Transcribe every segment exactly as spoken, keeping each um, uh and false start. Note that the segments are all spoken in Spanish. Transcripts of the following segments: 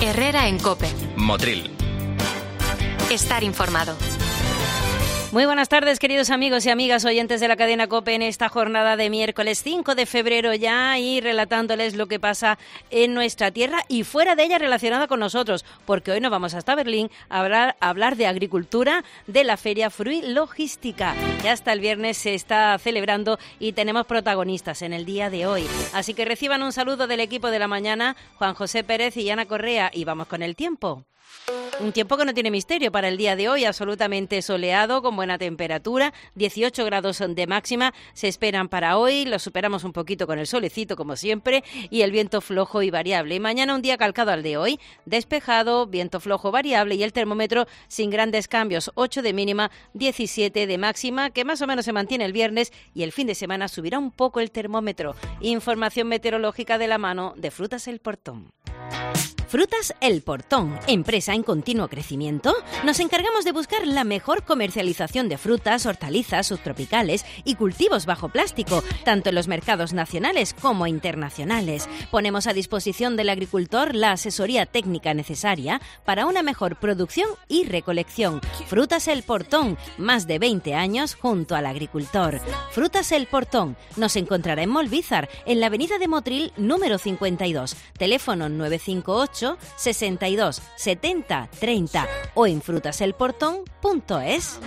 Herrera en COPE. Motril. Estar informado. Muy buenas tardes, queridos amigos y amigas oyentes de la cadena COPE en esta jornada de miércoles cinco de febrero ya, y relatándoles lo que pasa en nuestra tierra y fuera de ella relacionada con nosotros, porque hoy nos vamos hasta Berlín a hablar, a hablar de agricultura, de la feria Fruit Logística, que hasta el viernes se está celebrando y tenemos protagonistas en el día de hoy. Así que reciban un saludo del equipo de la mañana, Juan José Pérez y Ana Correa, y vamos con el tiempo. Un tiempo que no tiene misterio para el día de hoy, absolutamente soleado, con buena temperatura, dieciocho grados de máxima se esperan para hoy, lo superamos un poquito con el solecito como siempre y el viento flojo y variable. Y mañana un día calcado al de hoy, despejado, viento flojo variable y el termómetro sin grandes cambios, ocho de mínima, diecisiete de máxima, que más o menos se mantiene el viernes, y el fin de semana subirá un poco el termómetro. Información meteorológica de la mano de Frutas El Portón. Frutas El Portón, empresa en continuo crecimiento. Nos encargamos de buscar la mejor comercialización de frutas, hortalizas, subtropicales y cultivos bajo plástico, tanto en los mercados nacionales como internacionales. Ponemos a disposición del agricultor la asesoría técnica necesaria para una mejor producción y recolección. Frutas El Portón, más de veinte años junto al agricultor. Frutas El Portón, nos encontrará en Molvízar, en la avenida de Motril número cincuenta y dos, teléfono nueve cinco ocho, sesenta y dos, setenta, treinta o en frutaselportón punto es.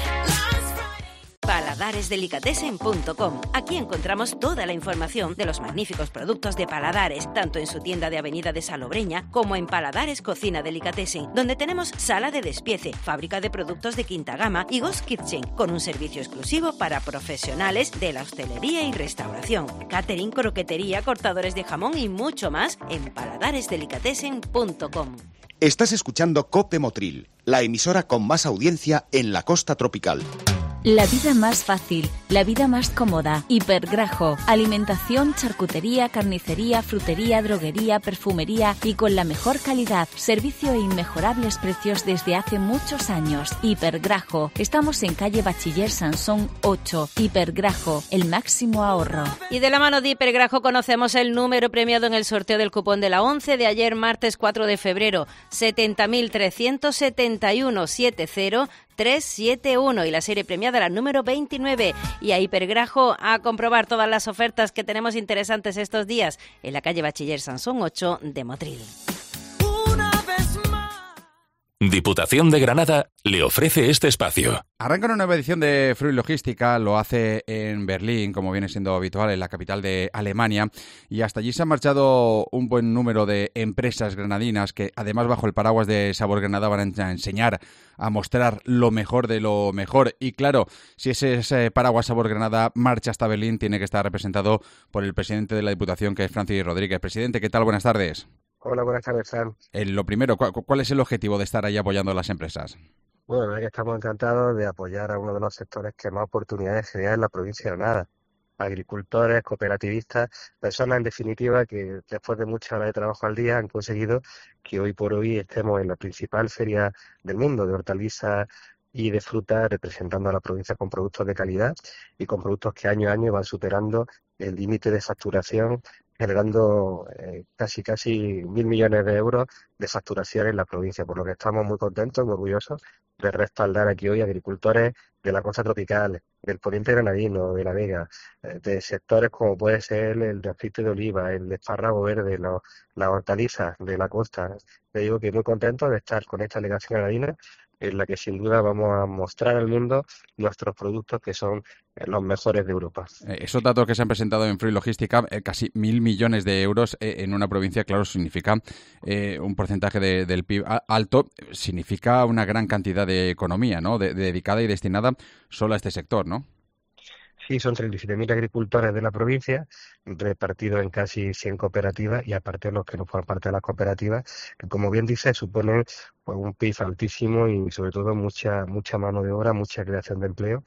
paladares delicatessen punto com. Aquí encontramos toda la información de los magníficos productos de Paladares, tanto en su tienda de Avenida de Salobreña como en Paladares Cocina Delicatessen, donde tenemos sala de despiece, fábrica de productos de quinta gama y Ghost Kitchen, con un servicio exclusivo para profesionales de la hostelería y restauración, catering, croquetería, cortadores de jamón y mucho más en paladares delicatessen punto com. Estás escuchando COPE Motril, la emisora con más audiencia en la costa tropical. La vida más fácil, la vida más cómoda. Hipergrajo, alimentación, charcutería, carnicería, frutería, droguería, perfumería y con la mejor calidad, servicio e inmejorables precios desde hace muchos años. Hipergrajo, estamos en calle Bachiller Sansón ocho. Hipergrajo, el máximo ahorro. Y de la mano de Hipergrajo conocemos el número premiado en el sorteo del cupón de la once de ayer, martes cuatro de febrero, setenta mil trescientos setenta y uno, setenta trescientos setenta y uno, y la serie premiada la número veintinueve. Y a Hipergrajo a comprobar todas las ofertas que tenemos interesantes estos días en la calle Bachiller Sansón ocho de Motril. Diputación de Granada le ofrece este espacio. Arranca una nueva edición de Fruit Logística, lo hace en Berlín, como viene siendo habitual, en la capital de Alemania, y hasta allí se han marchado un buen número de empresas granadinas que, además, bajo el paraguas de Sabor Granada, van a enseñar, a mostrar lo mejor de lo mejor. Y claro, si ese, ese paraguas Sabor Granada marcha hasta Berlín, tiene que estar representado por el presidente de la Diputación, que es Francis Rodríguez. Presidente, ¿qué tal? Buenas tardes. Hola, buenas tardes, Sam. Eh, lo primero, ¿cuál, ¿cuál es el objetivo de estar ahí apoyando a las empresas? Bueno, la verdad que estamos encantados de apoyar a uno de los sectores que más oportunidades genera en la provincia de Granada. Agricultores, cooperativistas, personas en definitiva que después de muchas horas de trabajo al día han conseguido que hoy por hoy estemos en la principal feria del mundo de hortalizas y de fruta, representando a la provincia con productos de calidad y con productos que año a año van superando el límite de facturación, generando eh, casi casi mil millones de euros de facturación en la provincia, por lo que estamos muy contentos, muy orgullosos de respaldar aquí hoy agricultores de la costa tropical, del poniente granadino, de la Vega, eh, de sectores como puede ser el de aceite de oliva, el de espárrago verde, los, las hortalizas de la costa. Te digo que muy contentos de estar con esta delegación granadina, en la que sin duda vamos a mostrar al mundo nuestros productos que son los mejores de Europa. Eh, esos datos que se han presentado en Fruit Logística, eh, casi mil millones de euros eh, en una provincia, claro, significa eh, un porcentaje de, del P I B alto, significa una gran cantidad de economía, ¿no? De, de dedicada y destinada solo a este sector, ¿no? Sí, son treinta y siete mil agricultores de la provincia, repartidos en casi cien cooperativas, y aparte los que no forman parte de las cooperativas, que como bien dice, suponen pues un P I B altísimo y sobre todo mucha mucha mano de obra, mucha creación de empleo,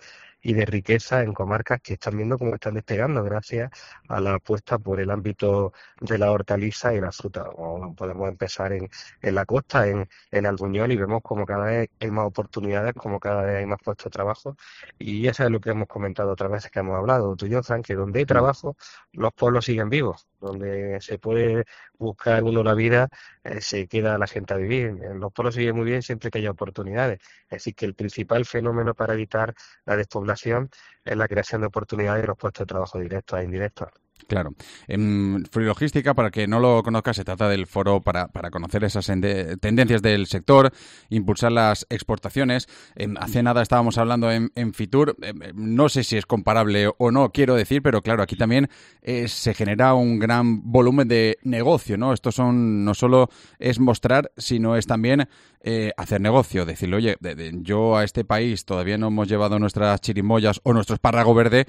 y de riqueza en comarcas que están viendo cómo están despegando gracias a la apuesta por el ámbito de la hortaliza y la fruta. O podemos empezar en, en la costa, en, en Albuñol, y vemos como cada vez hay más oportunidades, como cada vez hay más puestos de trabajo, y eso es lo que hemos comentado otras veces que hemos hablado, tú y yo, Fran, que donde hay trabajo, los pueblos siguen vivos, donde se puede buscar uno la vida, eh, se queda la gente a vivir. Los pueblos siguen muy bien siempre que haya oportunidades. Es decir, que el principal fenómeno para evitar la despoblación es la creación de oportunidades y los puestos de trabajo directos e indirectos. Claro. En Fruilogística, para que no lo conozca, se trata del foro para, para conocer esas ende- tendencias del sector, impulsar las exportaciones. Eh, hace nada estábamos hablando en, en Fitur, eh, no sé si es comparable o no, quiero decir, pero claro, aquí también eh, se genera un gran volumen de negocio, ¿no? Esto son no solo es mostrar, sino es también eh, hacer negocio, decirle, oye, de, de, yo a este país todavía no hemos llevado nuestras chirimoyas o nuestro espárrago verde,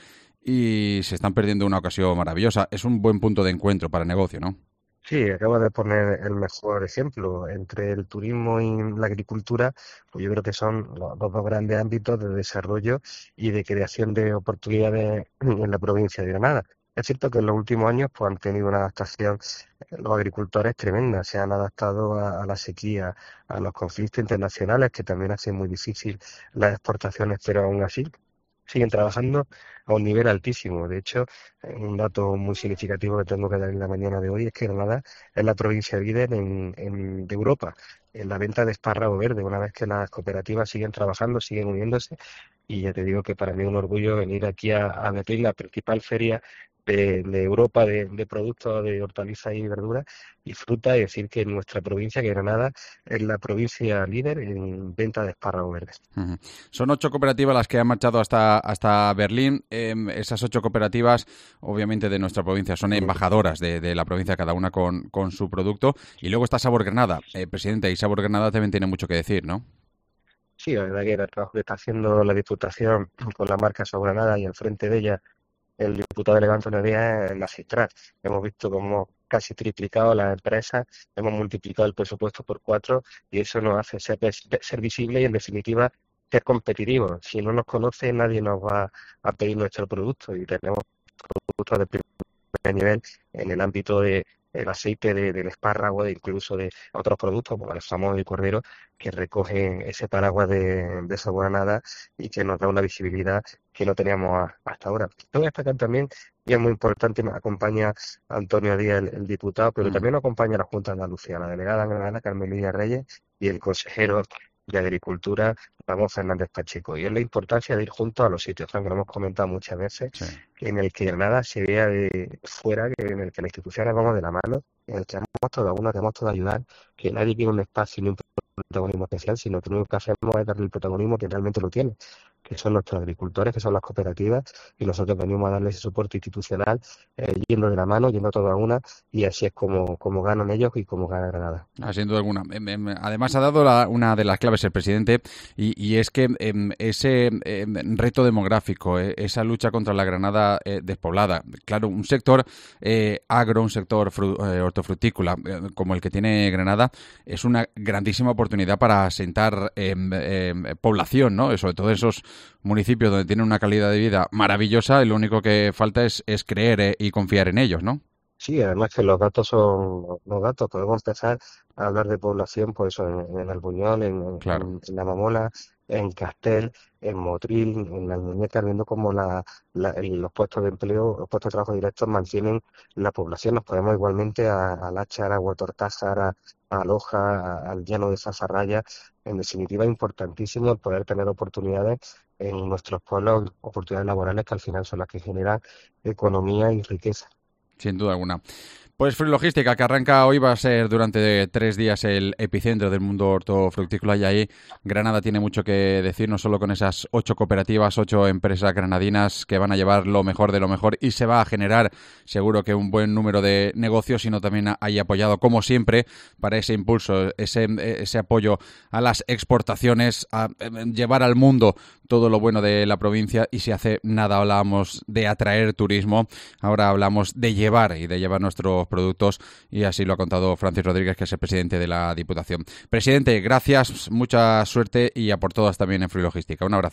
y se están perdiendo una ocasión maravillosa. Es un buen punto de encuentro para el negocio, ¿no? Sí, acabo de poner el mejor ejemplo. Entre el turismo y la agricultura, pues yo creo que son los dos grandes ámbitos de desarrollo y de creación de oportunidades en la provincia de Granada. Es cierto que en los últimos años pues han tenido una adaptación los agricultores tremenda, se han adaptado a, a la sequía, a los conflictos internacionales que también hacen muy difícil las exportaciones, pero aún así siguen trabajando a un nivel altísimo. De hecho, un dato muy significativo que tengo que dar en la mañana de hoy es que Granada es la provincia líder en, en, de Europa en la venta de espárrago verde, una vez que las cooperativas siguen trabajando, siguen uniéndose, y ya te digo que para mí es un orgullo venir aquí a, a Betlén, la principal feria de, de Europa de, de productos de hortalizas y verduras y fruta, y decir que nuestra provincia, que Granada, es la provincia líder en venta de espárragos verdes. Uh-huh. Son ocho cooperativas las que han marchado hasta, hasta Berlín. Eh, esas ocho cooperativas, obviamente de nuestra provincia, son embajadoras de, de la provincia, cada una con, con su producto. Y luego está Sabor Granada. Eh, presidente, y Sabor Granada también tiene mucho que decir, ¿no? Sí, la verdad que el trabajo que está haciendo la Diputación con la marca Sabor Granada y al frente de ella el diputado delegado Antonio Díaz es magistral. Hemos visto cómo casi triplicado las empresas, hemos multiplicado el presupuesto por cuatro y eso nos hace ser, ser visible y en definitiva ser competitivos. Si no nos conoce nadie nos va a pedir nuestro producto y tenemos productos de primer nivel en el ámbito de el aceite de, del espárrago e incluso de otros productos como el jamón y el cordero que recogen ese paraguas de, de Sabor Granada y que nos da una visibilidad que no teníamos a, hasta ahora. Tengo que destacar también, y es muy importante, me acompaña Antonio Díaz, el, el diputado, pero mm. también nos acompaña la Junta de Andalucía, la delegada en Granada, Carmen Lidia Reyes, y el consejero de Agricultura, Ramón Fernández Pacheco. Y es la importancia de ir juntos a los sitios, que lo hemos comentado muchas veces, sí. en el que Granada se vea de fuera, que en el que las instituciones vamos de la mano, en el que hemos todo uno, que hemos todo ayudar, que nadie tiene un espacio ni un protagonismo especial, sino que lo único que hacemos es darle el protagonismo que realmente lo tiene, que son nuestros agricultores, que son las cooperativas, y nosotros venimos a darle ese soporte institucional, eh, yendo de la mano, yendo todo a una, y así es como, como ganan ellos y como gana Granada. Ah, sin duda alguna. Además ha dado la, una de las claves el presidente, y, y es que eh, ese eh, reto demográfico, eh, esa lucha contra la Granada eh, despoblada, claro, un sector eh, agro, un sector fru, eh, hortofrutícola eh, como el que tiene Granada, es una grandísima oportunidad para asentar eh, eh, población, ¿no? Sobre todo esos municipios donde tienen una calidad de vida maravillosa y lo único que falta es, es creer eh, y confiar en ellos, ¿no? Sí, además que los datos son los datos. Podemos empezar a hablar de población, pues eso, en, en Albuñol, en, claro. en, en La Mamola, en Castel, en Motril, en la Muñeca, viendo cómo la, la, los puestos de empleo, los puestos de trabajo directos mantienen la población. Nos podemos igualmente a, a Láchar, a Huertortájar, a, a Loja, a, al llano de Zazarraya. En definitiva, es importantísimo el poder tener oportunidades en nuestros pueblos, oportunidades laborales que al final son las que generan economía y riqueza. Sin duda alguna. Pues Fruilogística, que arranca hoy, va a ser durante tres días el epicentro del mundo hortofrutícola, y ahí Granada tiene mucho que decir, no solo con esas ocho cooperativas, ocho empresas granadinas que van a llevar lo mejor de lo mejor, y se va a generar seguro que un buen número de negocios, sino también hay apoyado, como siempre, para ese impulso, ese, ese apoyo a las exportaciones, a llevar al mundo todo lo bueno de la provincia. Y si hace nada hablábamos de atraer turismo, ahora hablamos de llevar y de llevar nuestros productos, y así lo ha contado Francis Rodríguez, que es el presidente de la Diputación. Presidente, gracias, mucha suerte y a por todas también en Fruilogística. Un abrazo.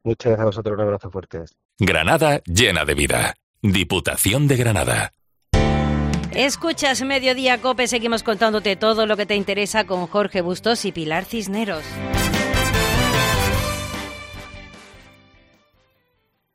Muchas gracias a vosotros, un abrazo fuerte. Granada llena de vida. Diputación de Granada. Escuchas Mediodía Cope, seguimos contándote todo lo que te interesa con Jorge Bustos y Pilar Cisneros.